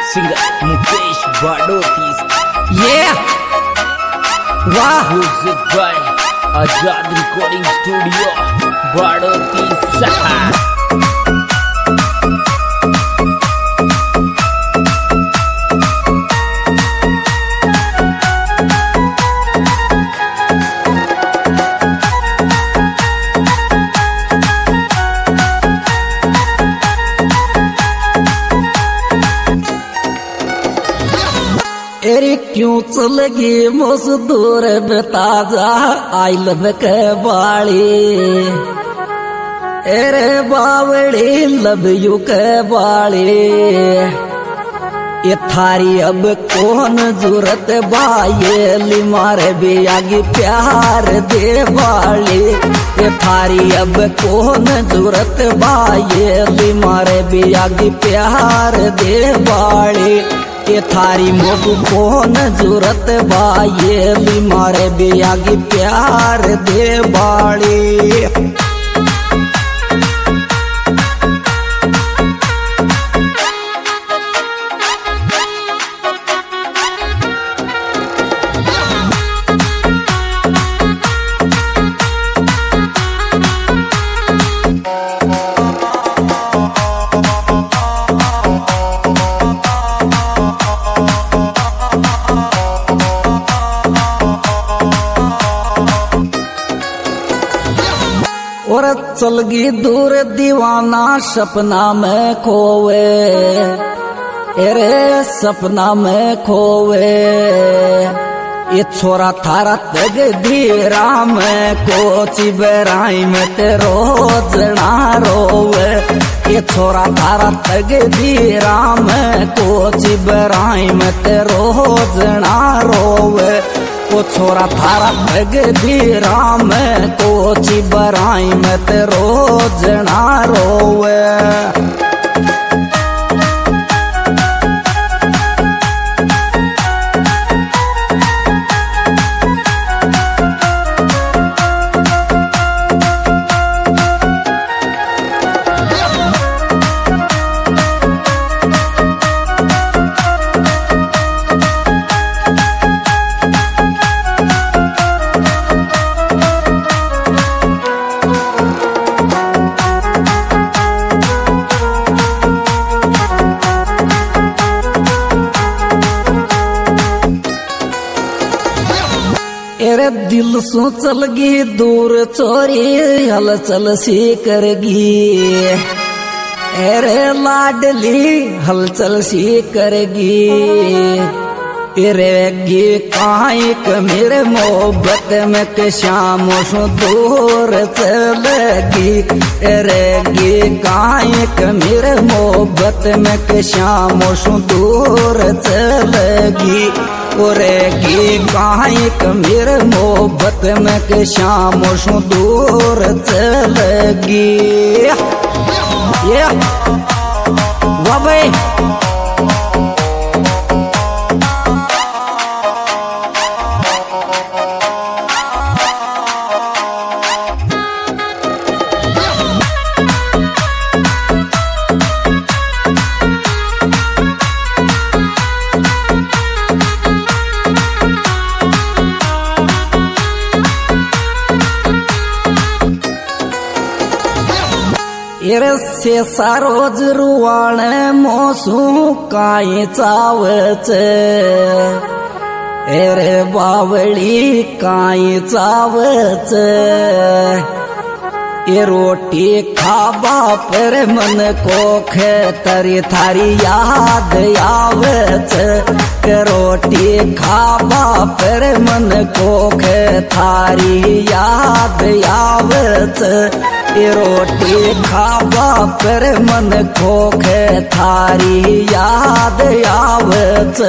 singer Mukesh Badotis. Yeah! Wow! Music by Azad Recording Studio, Badotis. अरे क्यों चलगी मजदूर बेताजा I love के बाड़ी। अरे बावड़ी लव यू के बाड़ी। ये थारी अब कौन जरूरत बाये मारे भी आगे प्यार दे बाड़ी। ये थारी अब कौन जरूरत बाये मारे भी आगे प्यार दे बाड़ी। ये थारी मोटू कौन जरूरत बाये मारे भी आगे प्यार दे बाड़ी। और चलगी दूर दीवाना सपना में खोवे। अरे सपना में खोवे। ये छोरा थारा तग धीरा में कोची बेराई में ते रोज ना रोवे। ये छोरा थारा तग धीरा में कोची बेराई में ते रोज ना रोवे। वो छोरा थारा भग धीरा में कोची बराई में ते रोज ना रोवे। अरे दिल सो चलगी दूर चोरी हलचल सी करगी। अरे लाडली हलचल सी करगी। अरे गे काइक मेरे मोहब्बत में के शाम सो दूर चलगी। अरे गे काइक मेरे मोहब्बत में के शाम सो दूर चलगी। ओरे गी काइक मेरे मोहब्बत में के शाम सो दूर चलगी। ये वाह भाई। एरे से सारोज रुवाण मोसू काई चावच। एरे बावड़ी काई चावच। ये रोटी खाबा पर मन को खेतरी थारी याद आवच। रोटी खाबा पर मन को थारी याद आवच। ये रोटी खाबा पर मन को थारी याद आवच।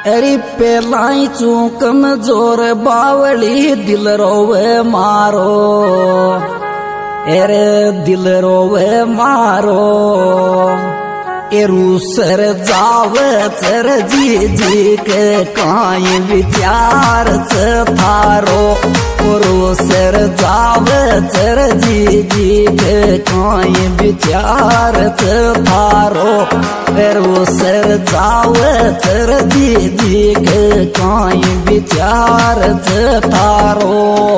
अरे पेलाई चूक में जोर बावली दिल रोवे मारो, अरे दिल रोवे मारो। एरू सर जावे चर जी के काई विचार थारो, एरू सर जावे चर जी के काई विचार थारो, एरू सर जावे चर जी के काई विचार थारो।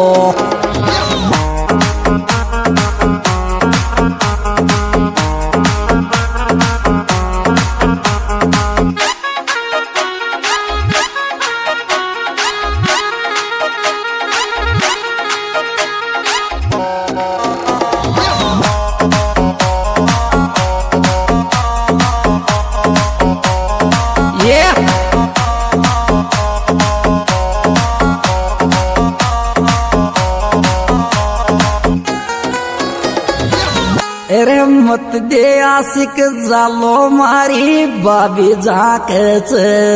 अरे मत दे आशिक जालो मारी बाबी झाकच,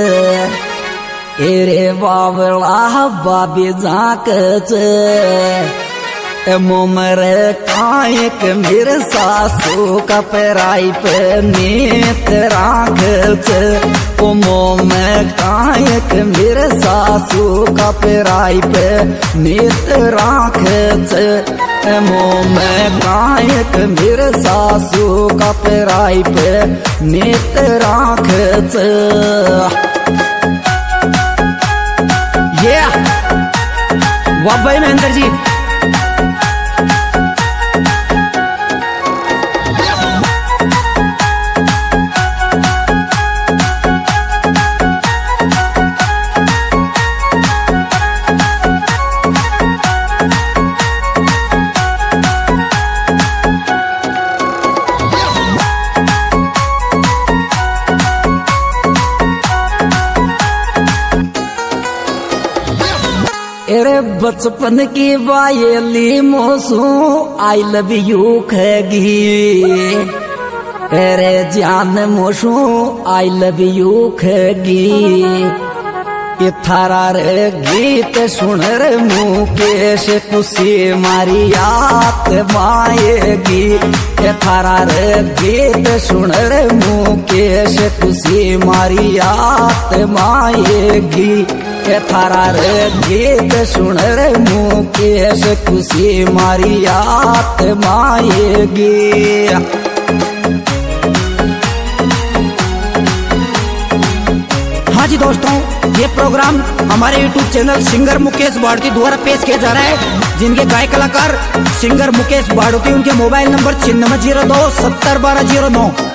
एरे बाबला बाबी झाकच। मोमर कायक मेरे सासू का पेराई पे नीत राखच, ओ मोम कायक मेरे सासू का पेराई पे नीत राखच, मोम कायक मेरे सासू का पेराई पे नीत राखच। ये वाह भाई महेंद्र जी। अरे बचपन की बायली मोसू आई लव यू खगी, अरे जान मोसू आई लव यू खगी। ये थारा रे गीत सुन रे मुकेश खुशी मारी याद माएगी, ये थारा रे गीत सुन रे मुकेश खुशी मारी याद माएगी, ये थारा रे गीत सुन रे मुकेश खुशी मारी याद माएगी। हाँ जी दोस्तों, ये प्रोग्राम हमारे YouTube चैनल सिंगर मुकेश बाड़ती द्वारा पेश किया जा रहा है, जिनके गायक कलाकार सिंगर मुकेश बाड़ती, उनके मोबाइल नंबर 9602 70 12 09।